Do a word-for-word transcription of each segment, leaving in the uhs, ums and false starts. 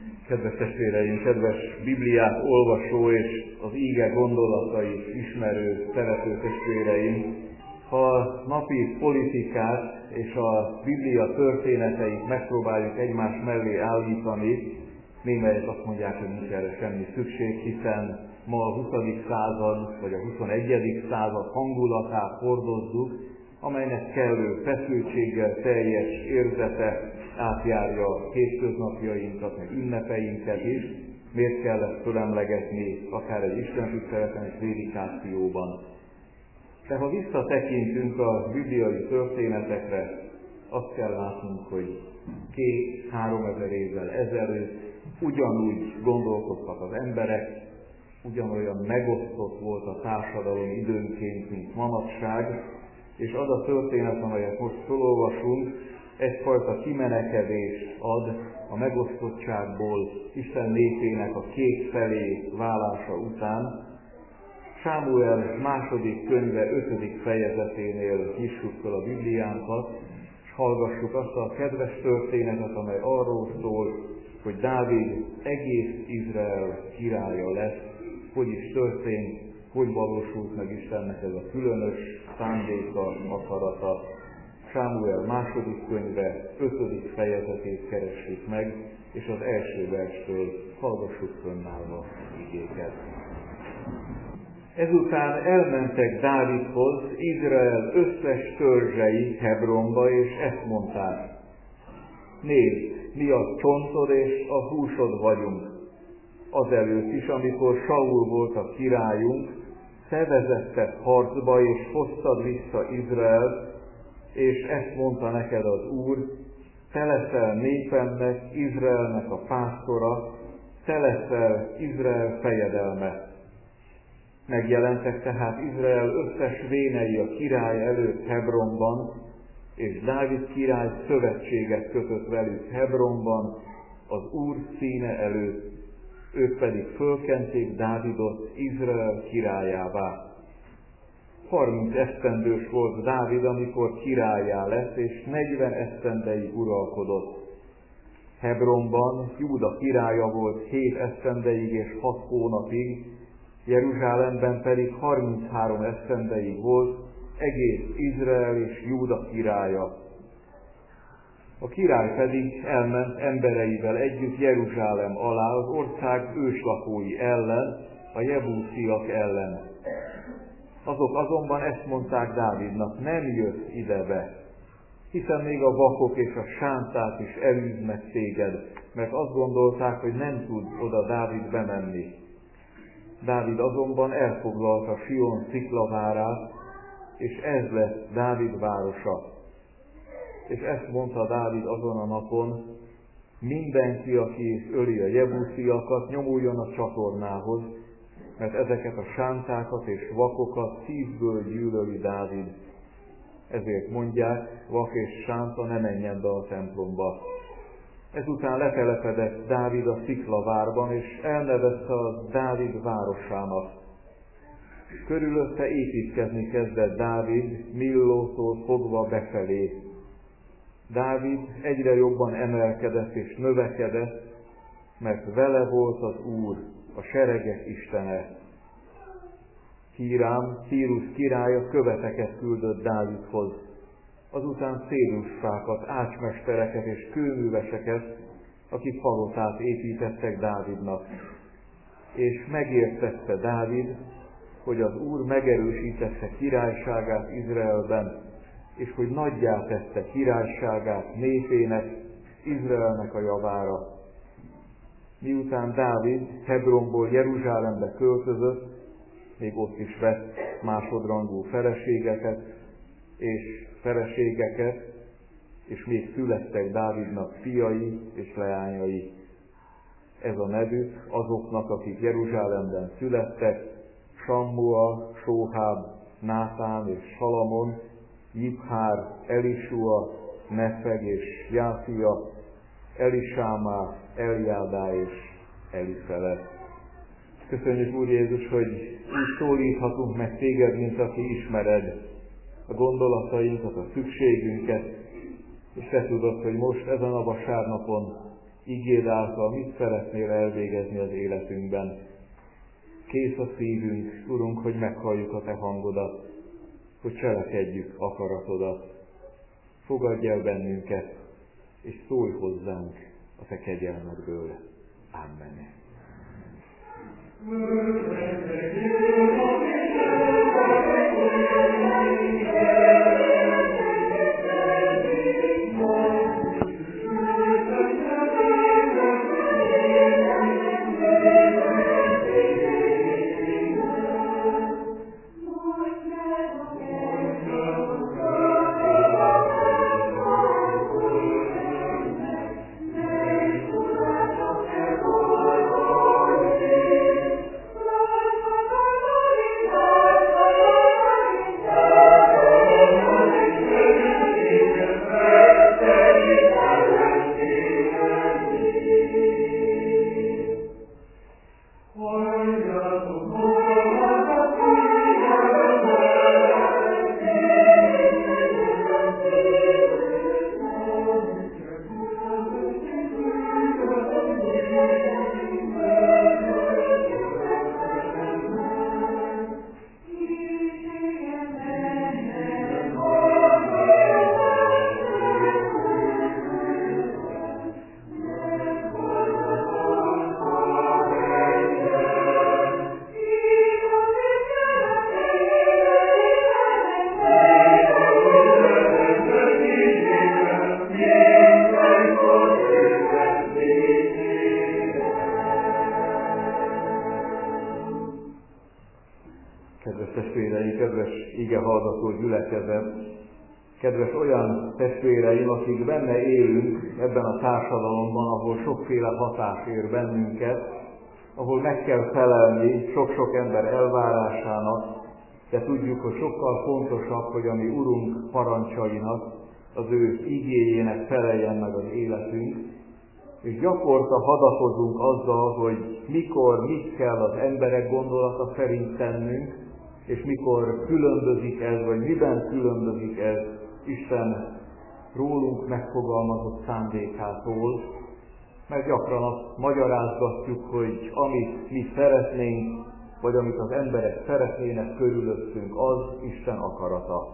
Kedves testvéreim, kedves Bibliát olvasó és az íge gondolatait ismerő, szerető testvéreim, ha a napi politikát és a Biblia történeteit megpróbáljuk egymás mellé állítani, némelyek azt mondják, hogy nincs erre semmi szükség, hiszen ma a huszadik század vagy a huszonegyedik század hangulatát hordozzuk, amelynek kellő feszültséggel teljes érzete átjárja a hétköznapjainkat, meg ünnepeinket is. Miért kell ezt fölemlegetni akár egy istentiszteleten, egy prédikációban? De ha visszatekintünk a bibliai történetekre, azt kell látnunk, hogy két-három ezer évvel ezelőtt ugyanúgy gondolkodtak az emberek, ugyanolyan megosztott volt a társadalom időnként, mint manapság, és az a történet, amelyet most felolvasunk, egyfajta kimenekedést ad a megosztottságból Isten népének a két felé válása után. Sámuel második könyve ötödik fejezeténél nyissuk fel a Bibliánkat, és hallgassuk azt a kedves történetet, amely arról szól, hogy Dávid egész Izrael királya lesz. Hogy is történt, hogy valósult meg Istennek ez a különös szándéka, akarata. Sámuel második könyve ötödik fejezetét keressük meg, és az első verstől hallgassuk fönnállva igéket. Ezután elmentek Dávidhoz Izrael összes törzsei Hebronba, és ezt mondták: nézd, mi a csontod és a húsod vagyunk. Azelőtt is, amikor Saul volt a királyunk, te vezetted harcba, és hoztad vissza Izraelt, és ezt mondta neked az Úr: te leszel népemnek, Izraelnek a pásztora, te leszel Izrael fejedelme. Megjelentek tehát Izrael összes vénei a király előtt Hebronban, és Dávid király szövetséget kötött velük Hebronban az Úr színe előtt, ők pedig fölkenték Dávidot Izrael királyává. Harminc esztendős volt Dávid, amikor királlyá lett, és negyven esztendeig uralkodott. Hebronban Júda királya volt hét esztendeig és hat hónapig, Jeruzsálemben pedig harminchárom esztendeig volt, egész Izrael és Júda királya. A király pedig elment embereivel együtt Jeruzsálem alá az ország őslakói ellen, a jebúsziak ellen. Azok azonban ezt mondták Dávidnak: nem jössz ide be, hiszen még a vakok és a sánták is elűznek téged, mert azt gondolták, hogy nem tud oda Dávid bemenni. Dávid azonban elfoglalta Sion sziklavárát, és ez lett Dávid városa. És ezt mondta Dávid azon a napon: mindenki, aki öli a jebúsziakat, nyomuljon a csatornához, mert ezeket a sántákat és vakokat szívből gyűlöli Dávid. Ezért mondják, vak és sánta ne menjen be a templomba. Ezután letelepedett Dávid a sziklavárban, és elnevezte a Dávid városának. Körülötte építkezni kezdett Dávid, Millótól fogva befelé. Dávid egyre jobban emelkedett és növekedett, mert vele volt az Úr, a seregek Istene. Hírám, Tírus királya követeket küldött Dávidhoz. Azután cédusfákat, ácsmestereket és kőműveseket, akik palotát építettek Dávidnak. És megértette Dávid, hogy az Úr megerősítette királyságát Izraelben, és hogy nagyjá tette királyságát népének, Izraelnek a javára. Miután Dávid Hebronból Jeruzsálembe költözött, még ott is vett másodrangú feleségeket és feleségeket, és még születtek Dávidnak fiai és leányai. Ez a nevük azoknak, akik Jeruzsálemben születtek: Sammua, Sóháb, Nátán és Salamon, Jibhár, Elisua, Nefeg és Jászia, Elisámá, Eljádá és Elifelet. Köszönjük, Úr Jézus, hogy úgy szólíthatunk meg téged, mint aki ismered a gondolatainkat, a szükségünket, és te tudod, hogy most ezen a vasárnapon igéd által mit szeretnél elvégezni az életünkben. Kész a szívünk, Urunk, hogy meghalljuk a Te hangodat, hogy cselekedjük akaratodat. Fogadj el bennünket, és szólj hozzánk a Te kegyelmedből. Amen. Kedves olyan testvéreim, akik benne élünk ebben a társadalomban, ahol sokféle hatás ér bennünket, ahol meg kell felelni sok-sok ember elvárásának, de tudjuk, hogy sokkal fontosabb, hogy a mi Urunk parancsainak, az ő igéjének feleljen meg az életünk, és gyakorta hadakozunk azzal, hogy mikor mit kell az emberek gondolata szerint tennünk, és mikor különbözik ez, vagy miben különbözik ez Isten rólunk megfogalmazott szándékától, mert gyakran azt magyarázgatjuk, hogy amit mi szeretnénk, vagy amit az emberek szeretnének körülöttünk, az Isten akarata.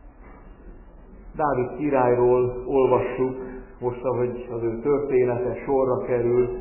Dávid királyról olvassuk, most ahogy az ő története sorra kerül,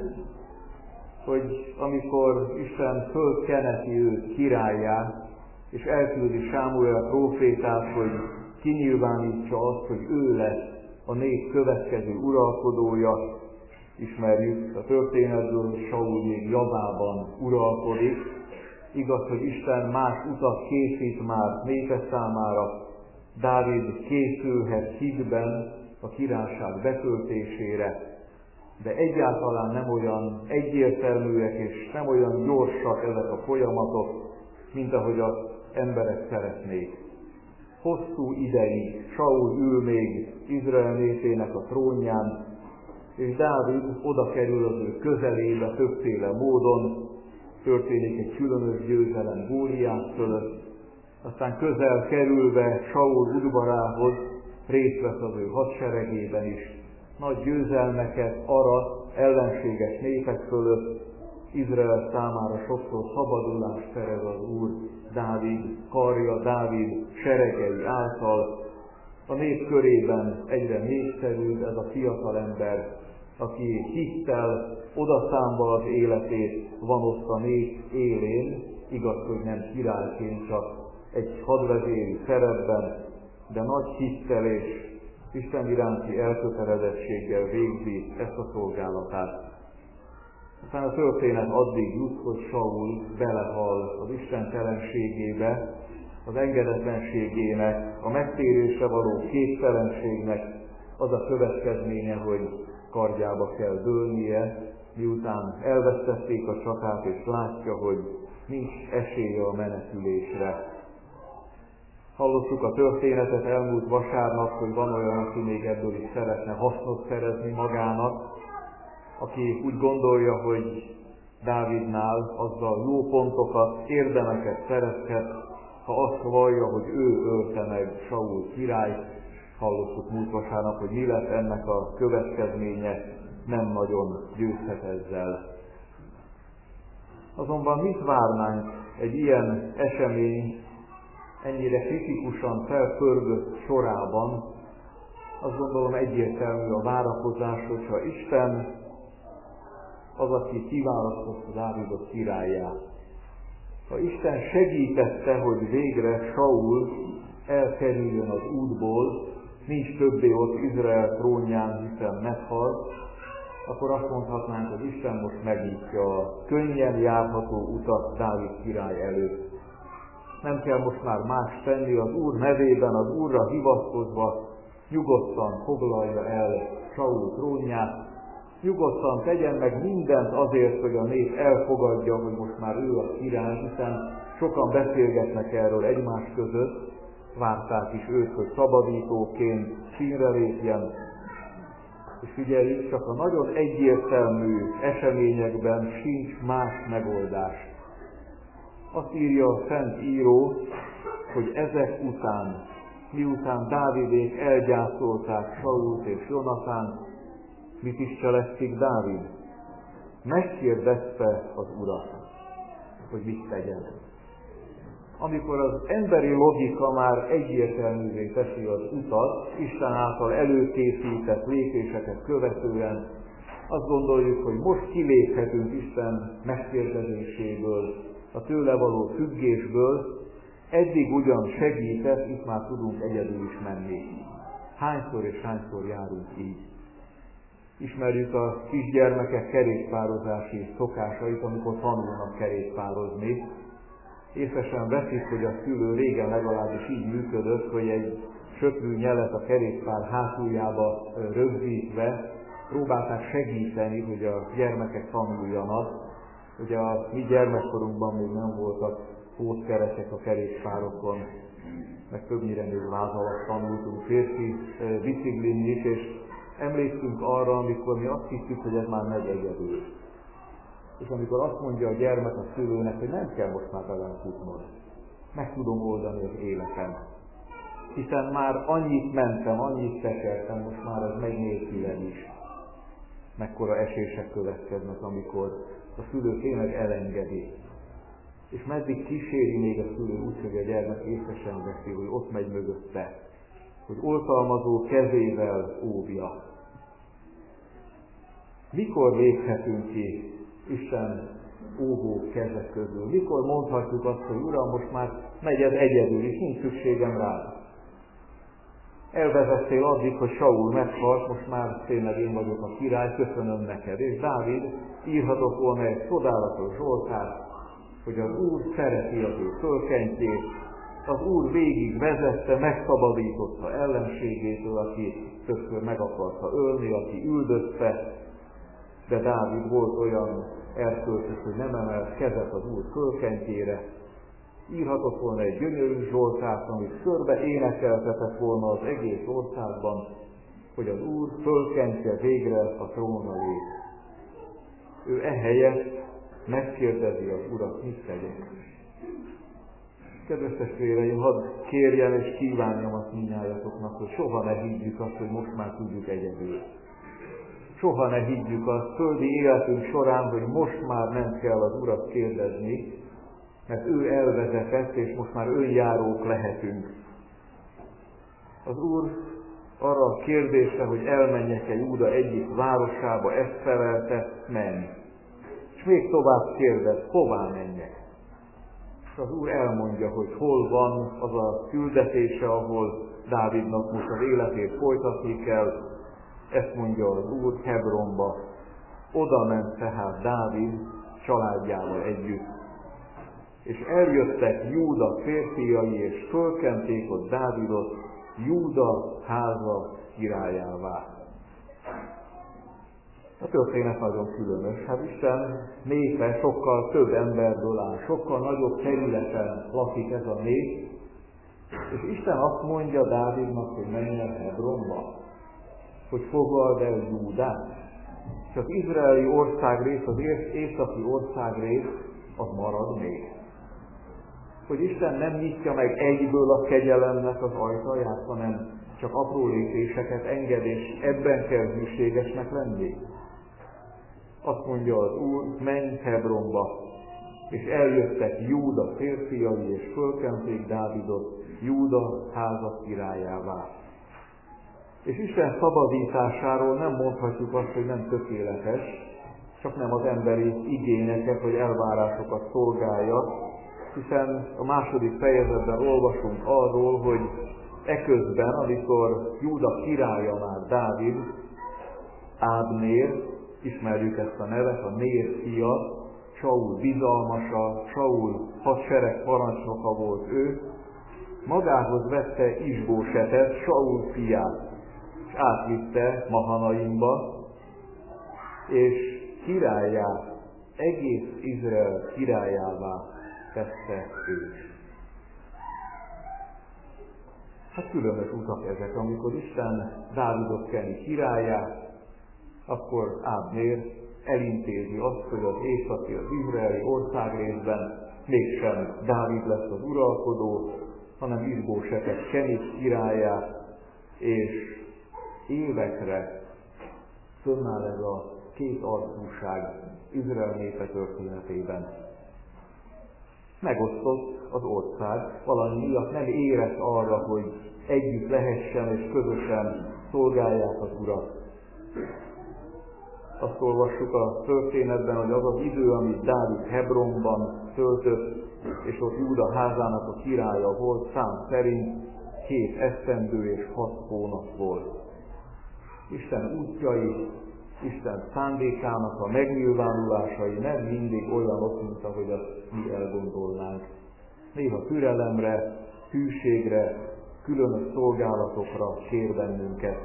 hogy amikor Isten fölkeneti őt királlyá, és elküldi Sámuel prófétát, hogy kinyilvánítsa azt, hogy ő lesz a nép következő uralkodója. Ismerjük a történetből, hogy Saul még javában uralkodik. Igaz, hogy Isten más utat készít már népe számára. Dávid készülhet hitben a királyság betöltésére, de egyáltalán nem olyan egyértelműek és nem olyan gyorsak ezek a folyamatok, mint ahogy az emberek szeretnék. Hosszú ideig Saul ül még Izrael népének a trónján, és Dávid oda kerül az ő közelébe többféle módon, történik egy különös győzelem Góliát fölött, aztán közel kerülve Saul udvarához részt vesz az ő hadseregében is, nagy győzelmeket arat ellenséges népek fölött, Izrael számára sokszor szabadulást szerez az Úr Dávid karja, Dávid seregei által. A nép körében egyre népszerűbb ez a fiatal ember, aki hittel, odaszámba az életét van ott a nép élén, igaz, hogy nem királyként, csak egy hadvezéri szerepben, de nagy hittel és Isten iránti elkötelezettséggel végzi ezt a szolgálatát. Aztán a történet addig jut, hogy Saul belehal az istentelenségébe, az engedetlenségének, a megtérésre való képtelenségnek az a következménye, hogy kardjába kell dőlnie, miután elvesztették a csatát, és látja, hogy nincs esélye a menekülésre. Hallottuk a történetet elmúlt vasárnap, hogy van olyan, aki még ebből is szeretne hasznot szerezni magának, aki úgy gondolja, hogy Dávidnál azzal jó pontokat, érdemeket szerezhet, ha azt vallja, hogy ő ölte meg Saul királyt. Hallottuk múlt vasárnap, hogy mi lett ennek a következménye. nem nagyon győzhet ezzel. Azonban mit várnánk egy ilyen esemény ennyire kritikusan felpörgött sorában? Azt gondolom egyértelmű a várakozás, hogyha Isten az, aki kiválasztotta Dávidot királlyá. Ha Isten segítette, hogy végre Saul elkerüljön az útból, nincs többé ott Izrael trónján, hiszen meghalt, akkor azt mondhatnánk, hogy Isten most megnyitja a könnyen járható utat Dávid király előtt. Nem kell most már más tenni, az Úr nevében, az Úrra hivatkozva nyugodtan foglalja el Saul trónját, nyugodtan tegyen meg mindent azért, hogy a nép elfogadja, hogy most már ő a király, hiszen sokan beszélgetnek erről egymás között, várták is őt, hogy szabadítóként színre lépjen. És figyeljük, csak a nagyon egyértelmű eseményekben sincs más megoldás. Azt írja a Szent Író, hogy ezek után, miután Dávidék elgyászolták Sault és Jonatánt, mit is cselekszik Dávid? Megkérdezte az Urat, hogy mit tegyen. Amikor az emberi logika már egyértelművé teszi az utat, Isten által előkészített lépéseket követően, azt gondoljuk, hogy most kiléphetünk Isten megkérdezéséből, a tőle való függésből, eddig ugyan segített, itt már tudunk egyedül is menni. Hányszor és hányszor járunk így? Ismerjük a kisgyermekek kerékpározási szokásait, amikor tanulnak kerékpározni. Észesen veszik, hogy a szülő régen legalábbis így működött, hogy egy söprű nyelet a kerékpár hátuljába rögzítve próbálták segíteni, hogy a gyermekek tanuljanak. Ugye a mi gyermekkorunkban még nem voltak pótkerekek a kerékpárokon, meg többnyire még váz alatt tanultunk férfi biciklin is, és emlékszünk arra, amikor mi azt hiszük, hogy ez már megy egyedül. És amikor azt mondja a gyermek a szülőnek, hogy nem kell most már talán futnod, meg tudom oldani az életem. Hiszen már annyit mentem, annyit tekertem, most már ez megy nélkülem is. Mekkora esések következnek, amikor a szülő tényleg elengedi. És meddig kíséri még a szülő úgy, hogy a gyermek észre sem veszi, hogy ott megy mögötte, hogy oltalmazó kezével óvja. Mikor léphetünk ki Isten óvó kezek közül? Mikor mondhatjuk azt, hogy Uram, most már megy ez egyedül, és nincs szükségem rá? Elvezettél addig, hogy Saul meghalt, most már tényleg én vagyok a király, köszönöm neked. És Dávid írhatott volna egy csodálatos Zsoltárt, hogy az Úr szereti az ő fölkentjét, az Úr végig vezette, megszabadította ellenségétől, aki többször meg akarta ölni, aki üldözte, de Dávid volt olyan erkölcsös, hogy nem emelt kezet az Úr fölkentjére. Írhatott volna egy gyönyörű Zsoltárt, amit körbe énekeltetett volna az egész országban, hogy az Úr fölkentje végre a trónra lép. Ő ehelyett megkérdezi az Urat, mit tegyek. Kedves testvéreim, hadd kérjem és kívánjam azt mindnyájatoknak, hogy soha ne higgyük azt, hogy most már tudjuk egyedül. Soha ne higgyük azt földi életünk során, hogy most már nem kell az Urat kérdezni, mert ő elvezetett, és most már önjárók lehetünk. Az Úr arra a kérdésre, hogy elmenjek-e Júda egyik városába, ezt felelte, menj. És még tovább kérdez, hová menjek. És az Úr elmondja, hogy hol van az a küldetése, ahol Dávidnak most az életét folytatni kell. Ezt mondja az Úr, Hebronba. Oda ment tehát Dávid családjával együtt. És eljöttek Júda férfiai, és fölkenték ott Dávidot Júda háza királyává. A történet nagyon különös. Hát Isten népe sokkal több emberből áll, sokkal nagyobb területen lakik ez a nép, és Isten azt mondja Dávidnak, hogy menjen Hebronba, hogy foglald el Júdát, és az izraeli országrész, az északi országrész, az marad még. Hogy Isten nem nyitja meg egyből a kegyelemnek az ajtaját, hanem csak apró lépéseket enged, és ebben kell hűségesnek lenni. Azt mondja az Úr, menj Hebronba, és eljöttek Júda férfiai, és fölkenték Dávidot Júda háza királyává. És Isten szabadításáról nem mondhatjuk azt, hogy nem tökéletes, csak nem az emberi igényeket vagy elvárásokat szolgálja, hiszen a második fejezetben olvasunk arról, hogy eközben, amikor Júda királya már Dávid, Ábnér, ismerjük ezt a nevet, a Nér fia, Saul bizalmasa, Saul hadsereg parancsnoka volt ő, magához vette Isbósetet, Saul fiát, és átvitte Mahanaimba, és királyá, egész Izrael királyává tette őt. Hát különös utak ezek, amikor Isten Dávidot kenni királyá, akkor Ábnér elintézi azt, hogy az északi, az izraeli országrészben mégsem Dávid lesz az uralkodó, hanem Isbósetet kenni királyá, és évekre fönnáll ez a két arcúság Izrael népe történetében. Megosztott az ország, valami miatt nem érett arra, hogy együtt lehessen és közösen szolgálják az Urat. Azt olvassuk a történetben, hogy az az idő, amit Dávid Hebronban töltött, és ott Júda házának a királya volt, szám szerint két esztendő és hat hónap volt. Isten útjai, Isten szándékának a megnyilvánulásai nem mindig olyanok, mint ahogy azt mi elgondolnánk. Néha türelemre, hűségre, különös szolgálatokra kér bennünket.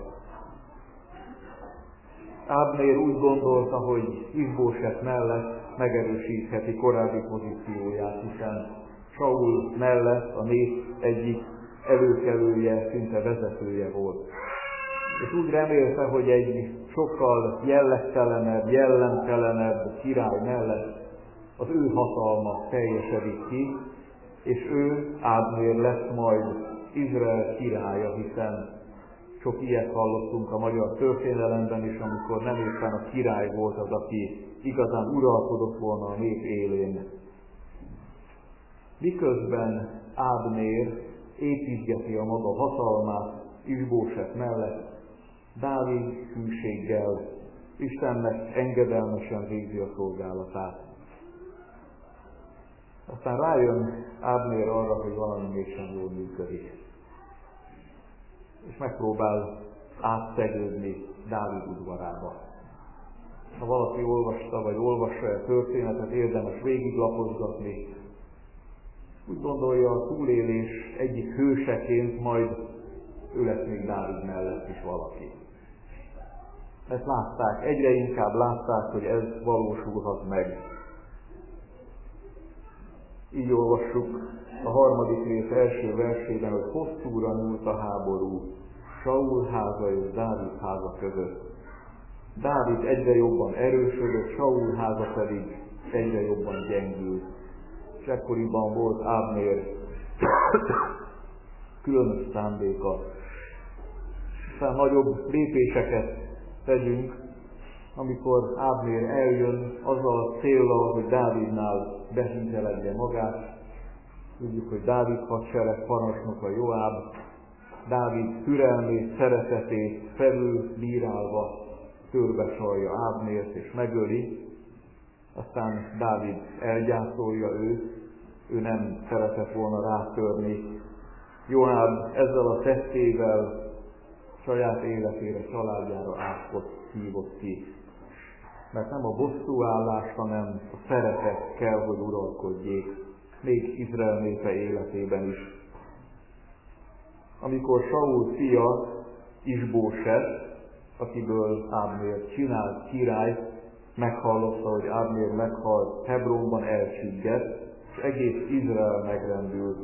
Ábnér úgy gondolta, hogy Isbóset mellett megerősítheti korábbi pozícióját, hiszen Saul mellett a nép egyik előkelője, szinte vezetője volt. És úgy remélte, hogy egy sokkal jellegtelenebb, jellemtelenebb király mellett az ő hatalma teljesedik ki, és ő, Ábnér lesz majd Izrael királya, hiszen sok ilyet hallottunk a magyar történelemben is, amikor nem éppen a király volt az, aki igazán uralkodott volna a nép élén. Miközben Ábnér építgeti a maga hatalmát Isbóset mellett, Dávid hűséggel Istennek engedelmesen végzi a szolgálatát. Aztán rájön Ábnér arra, hogy valami mégsem jól működik. És megpróbál átszegődni Dávid udvarába. Ha valaki olvasta, vagy olvassa a történetet, érdemes végiglapozgatni. Úgy gondolja, a túlélés egyik hőseként majd ő lesz még Dávid mellett is valaki. Ezt látták, egyre inkább látták, hogy ez valósulhat meg. Így olvassuk a harmadik rész első versében, hogy hosszúra nyúlt a háború Saul háza és Dávid háza között. Dávid egyre jobban erősödött, Saul háza pedig egyre jobban gyengült. És ekkoriban volt Ábnér különös szándéka. Aztán nagyobb lépéseket tegyünk, amikor Ábnér eljön azzal a céllal, hogy Dávidnál behízelegje magát. Tudjuk, hogy Dávid hadsereg parancsnoka Joáb, Dávid türelmét, szeretetét felülbírálva körbesalja Ábnért és megöli. Aztán Dávid elgyászolja őt, ő nem szeretett volna rátörni. Joáb ezzel a tettével saját életére, családjára átkot hívott ki. Mert nem a bosszúállás, hanem a szeretet kell, hogy uralkodjék, még Izrael népe életében is. Amikor Saul fia, Isbóset, akiből Ábnér csinált királyt, meghallotta, hogy Ábnér meghalt, Hebronban elcsüggett, és egész Izrael megrendült.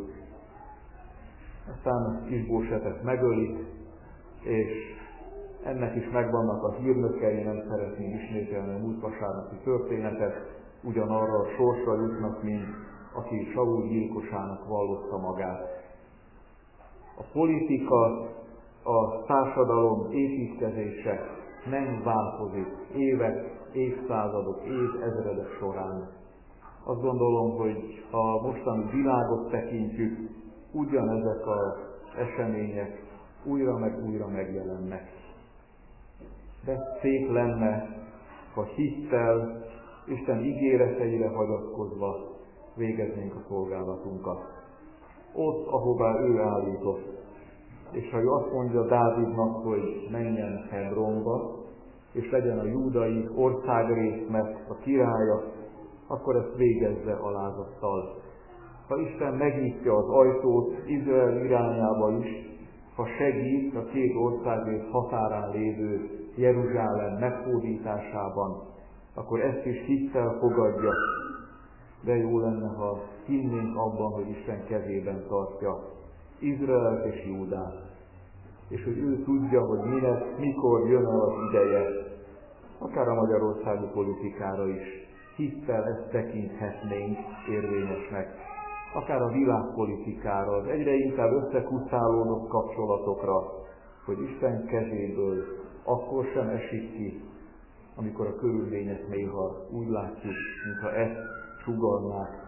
Aztán Isbósetet megölik, és ennek is megvannak a hírnökei, nem szeretném ismételni a múlt vasárnapi történetet, ugyanarra a sorsra jutnak, mint aki Saul gyilkosának vallotta magát. A politika, a társadalom építkezése nem változik évek évszázadok, évezredek során. Azt gondolom, hogy ha a mostani világot tekintjük, ugyanezek az események újra meg újra megjelennek. De szép lenne, ha hittel, Isten ígéreteire hagyatkozva végeznénk a szolgálatunkat. Ott, ahová ő állított. És ha ő azt mondja Dávidnak, hogy menjen Hebronba, és legyen a júdai országrésznek a királya, akkor ezt végezze alázattal. Ha Isten megnyitja az ajtót Izrael irányába is, ha segít a két országrész határán lévő Jeruzsálem meghódításában, akkor ezt is hittel fogadja. De jó lenne, ha hinnénk abban, hogy Isten kezében tartja Izraelt és Júdát, és hogy ő tudja, hogy minek, mikor jön el az ideje, akár a magyarországi politikára is. Hittel ezt tekinthetnénk érvényesnek, akár a világpolitikára, az egyre inkább összekuszálódott kapcsolatokra, hogy Isten kezéből akkor sem esik ki, amikor a körülmények néha úgy látjuk, mintha ezt sugallnák.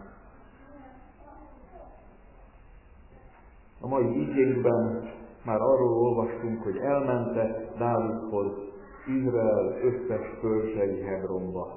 A mai igénkben már arról olvastunk, hogy elmentek Dávidhoz Izrael összes törzsei Hebronba.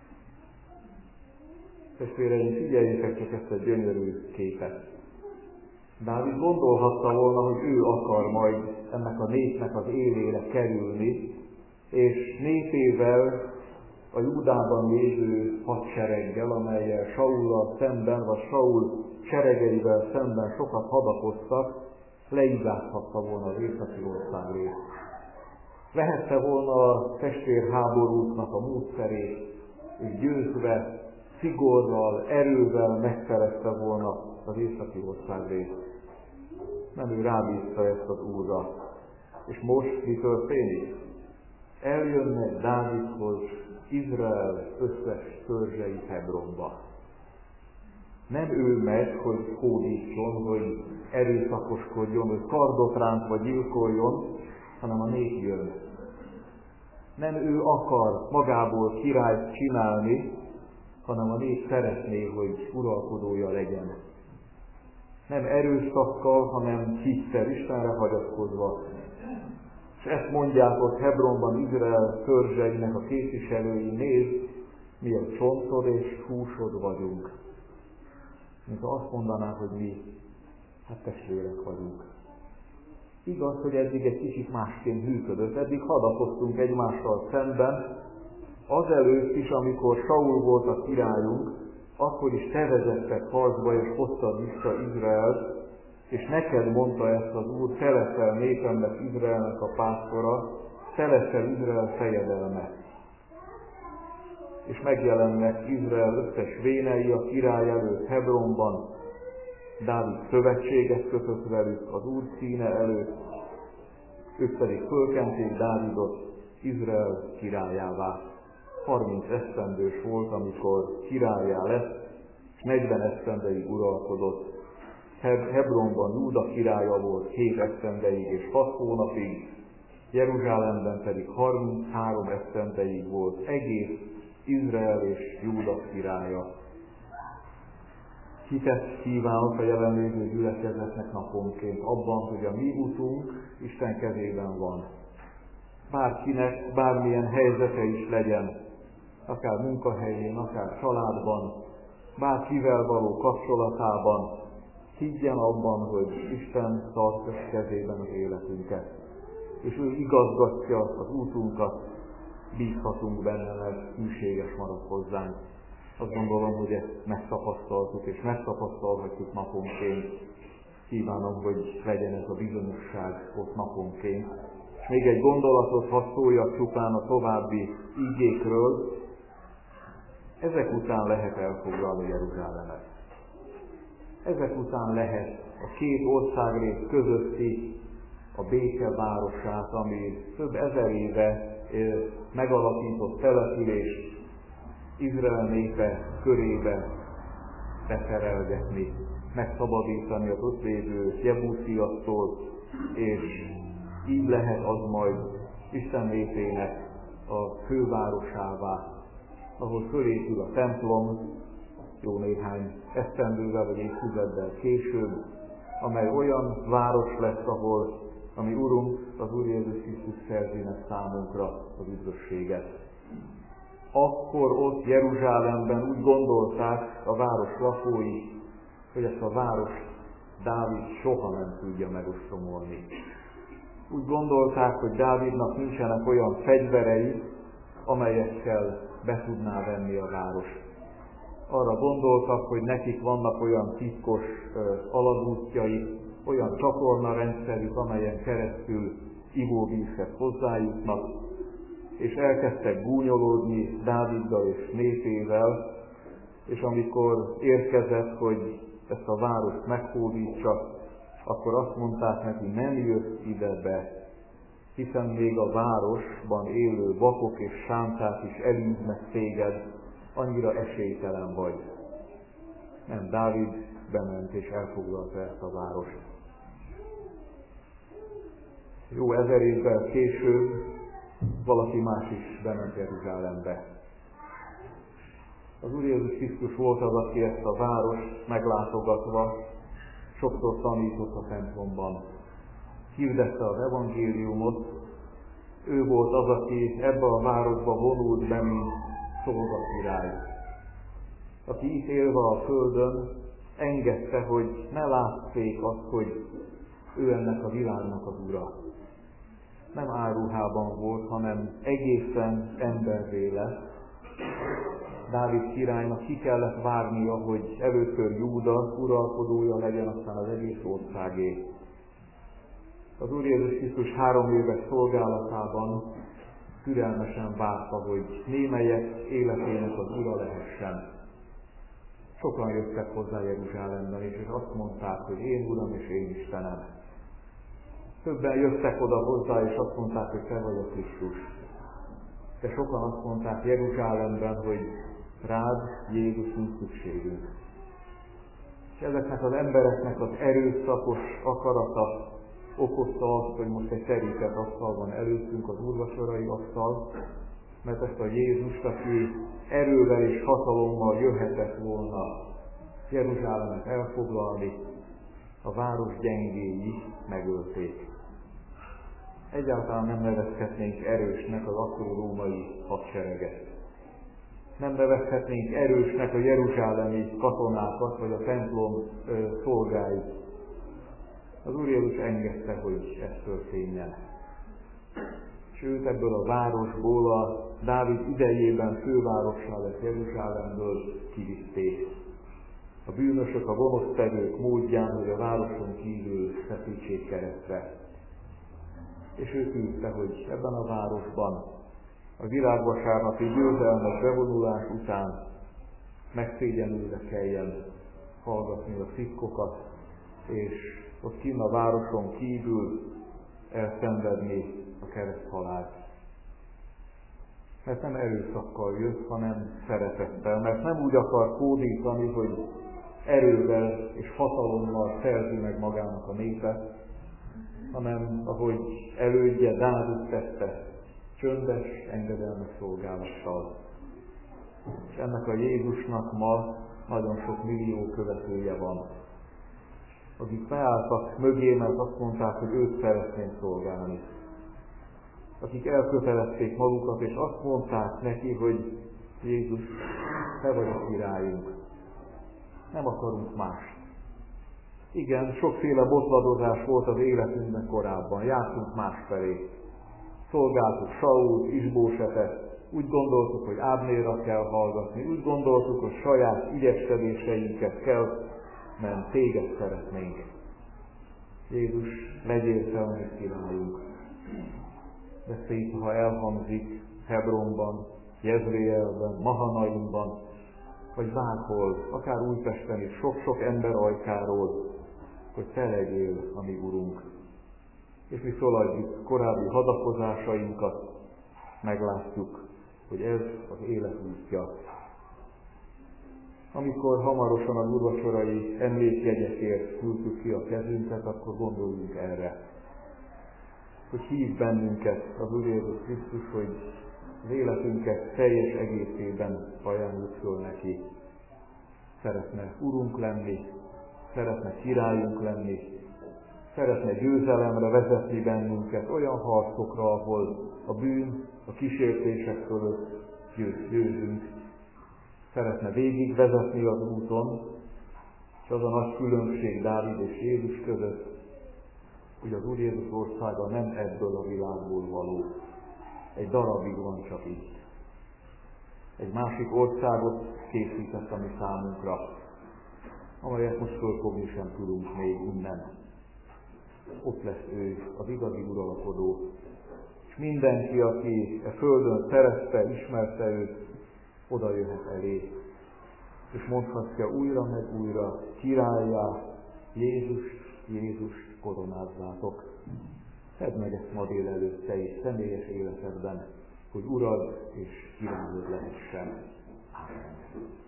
Testvéreim, figyeljétek csak ezt a gyönyörű képet. Dávid gondolhatta volna, hogy ő akar majd ennek a népnek az élére kerülni, és népével, a Júdában lévő hadsereggel, amellyel Saullal szemben, vagy Saul seregeivel szemben sokat hadakoztak, leigázhatta volna az északi országrészt. Vehette volna a testvérháborúknak a módszerét, és győzve, szigorral, erővel megszerezte volna az északi országrészt. Nem ő rábízta ezt az Úrra. És most mi történik? Eljönnek Dávidhoz Izrael összes törzsei Hebronba. Nem ő megy, hogy hódítson, hogy erőszakoskodjon, hogy kardot ránt vagy gyilkoljon, hanem a nép jön. Nem ő akar magából királyt csinálni, hanem a nép szeretné, hogy uralkodója legyen. Nem erőszakkal, hanem hittel, Istenre hagyatkozva. És ezt mondják ott Hebronban Izrael törzseinek a képviselői: nézd, mi a csontod és húsod vagyunk. Mint ha azt mondanák, hogy mi, hát testvérek vagyunk. Igaz, hogy eddig egy kicsit másként működött, eddig hadakoztunk egymással szemben, azelőtt is, amikor Saul volt a királyunk, akkor is te vezettek harcba és hoztad vissza Izraelt, és neked mondta ezt az Úr: te leszel népemnek, Izraelnek a pásztora, te leszel Izrael fejedelme. És megjelennek Izrael összes vénei a király előtt Hebronban, Dávid szövetséget kötött velük az Úr színe előtt, ők pedig fölkenték Dávidot Izrael királyává. harminc esztendős volt, amikor királyá lett, és negyven esztendeig uralkodott. Hebronban Júda királya volt hét esztendeig és hat hónapig, Jeruzsálemben pedig harminchárom esztendeig volt egész Izrael és Júda királya. Hitet kívánok a jelenlévő gyülekezetnek naponként abban, hogy a mi utunk Isten kezében van. Bárkinek bármilyen helyzete is legyen, akár munkahelyén, akár családban, bárkivel való kapcsolatában, higgyen abban, hogy Isten tartja kezében az életünket, és ő igazgatja az útunkat, bízhatunk benne, mert hűséges marad hozzánk. Azt gondolom, hogy ezt megtapasztaltuk, és megtapasztalhatjuk naponként. Kívánom, hogy legyen ez a bizonyosság ott naponként. És még egy gondolatot hadd szóljak csupán a további ígékről. Ezek után lehet elfoglalni Jeruzsálemet. Ezek után lehet a két országrész közötti a békevárosát, ami több ezer éve megalapított település, Izrael népe körébe beszerelgetni, megszabadítani az ott lévő jebúsziaktól, és így lehet az majd Isten népének a fővárosává, ahol fölépül a templom, jó néhány esztendővel vagy évtizeddel később, amely olyan város lesz, ahol a mi Urunk, az Úr Jézus Krisztus szerzi meg számunkra az üdvösséget. Akkor ott Jeruzsálemben úgy gondolták a város lakói, hogy ezt a várost Dávid soha nem tudja megostromolni. Úgy gondolták, hogy Dávidnak nincsenek olyan fegyverei, amelyekkel be tudná venni a várost. Arra gondoltak, hogy nekik vannak olyan titkos ö, alagútjai, olyan csatornarendszerük, amelyen keresztül ivóvízhez hozzájutnak, és elkezdtek gúnyolódni Dáviddal és népével, és amikor érkezett, hogy ezt a várost meghódítsa, akkor azt mondták neki, nem jössz ide be, hiszen még a városban élő vakok és sánták is elűznek téged, annyira esélytelen vagy. Nem, Dávid bement és elfoglalta ezt a várost. Jó ezer évvel később valaki más is bement Jeruzsálembe. Az Úr Jézus Krisztus volt az, aki ezt a várost meglátogatva sokszor tanított a templomban. Hirdette az evangéliumot, ő volt az, aki ebbe a városba vonult be, mint szolgakirály. Aki itt élve a földön, engedte, hogy ne lásszék azt, hogy ő ennek a világnak az ura. Nem álruhában volt, hanem egészen emberré lett. Dávid királynak ki kellett várnia, hogy először Júda uralkodója legyen, aztán az egész országé. Az Úr Jézus Krisztus három éves szolgálatában türelmesen várta, hogy némelyek életének az ura lehessen. Sokan jöttek hozzá Jeruzsálemben, és azt mondták, hogy én Uram és én Istenem. Többen jöttek oda hozzá, és azt mondták, hogy te vagy a Krisztus. De sokan azt mondták Jeruzsálemben, hogy rád, Jézus, nincs szükségünk. És ezeknek az embereknek az erőszakos akarata okozta azt, hogy most egy terített asztal van előttünk, az úrvacsorai asztal, mert ezt a Jézust, aki erővel és hatalommal jöhetett volna Jeruzsálemet elfoglalni, a város gyengéi megölték. Egyáltalán nem nevezhetnénk erősnek az akkori római hadsereget. Nem nevezhetnénk erősnek a jeruzsálemi katonákat, vagy a templom ö, szolgáit. Az Úr Jézus engedte, hogy ez történjen. Sőt, ebből a városból, a Dávid idejében fővárossá lett Jeruzsálemből kivitték. A bűnösök, a gonosztevők módján, hogy a városon kívül feszítsék keresztre. És ő tűzte, hogy ebben a városban a világvasárnapi győzelmes bevonulás után megszégyenülve kelljen hallgatni a titkokat, és ott kinn a városon kívül elszenvedni a kereszthalált. Mert nem erőszakkal jött, hanem szeretettel, mert nem úgy akar hódítani, hogy erővel és hatalommal szerzi meg magának a népet, hanem ahogy elődje Dávid tette, csöndes, engedelmes szolgálattal. És ennek a Jézusnak ma nagyon sok millió követője van, akik beálltak mögé, mert azt mondták, hogy őt szeretnénk szolgálni. Akik elkötelezték magukat, és azt mondták neki, hogy Jézus, te vagy a királyunk. Nem akarunk mást. Igen, sokféle botladozás volt az életünkben korábban, jártunk másfelé. Szolgáltuk Sault, Isbósetet, úgy gondoltuk, hogy Ábnérra kell hallgatni, úgy gondoltuk, hogy saját ügyeskedéseinket kell, nem téged szeretnénk. Jézus, legyél te a mi királyunk. De szép, ha elhangzik Hebronban, Jezreelben, Mahanaimban, vagy bárhol, akár Újpesten is, sok-sok ember ajkáról, hogy te legyél a mi Urunk. És mi feladjuk korábbi hadakozásainkat, meglátjuk, hogy ez az élet útja. Amikor hamarosan az úrvacsorai emlékjegyekért küldtük ki a kezünket, akkor gondoljunk erre, hogy hív bennünket az Úr Jézus Krisztus, hogy az életünket teljes egészében ajánljuk föl neki. Szeretne Urunk lenni, szeretne királyunk lenni, szeretne győzelemre vezetni bennünket olyan harcokra, ahol a bűn, a kísértések fölött győzünk. Szeretne végigvezetni az úton, és az a nagy különbség Dávid és Jézus között, hogy az Úr Jézus országa nem ebből a világból való. Egy darabig van csak itt. Egy másik országot készített a mi számunkra, amelyet most fölfogni sem tudunk még innen. Ott lesz ő, az igazi uralkodó. És mindenki, aki a földön szerette, ismerte őt, oda jöhet elé. És mondhatja újra meg újra, királlyá, Jézust, Jézust koronázzátok. Tedd meg ezt ma délelőtt te is személyes életedben, hogy urad és királyod lehessen. Amen.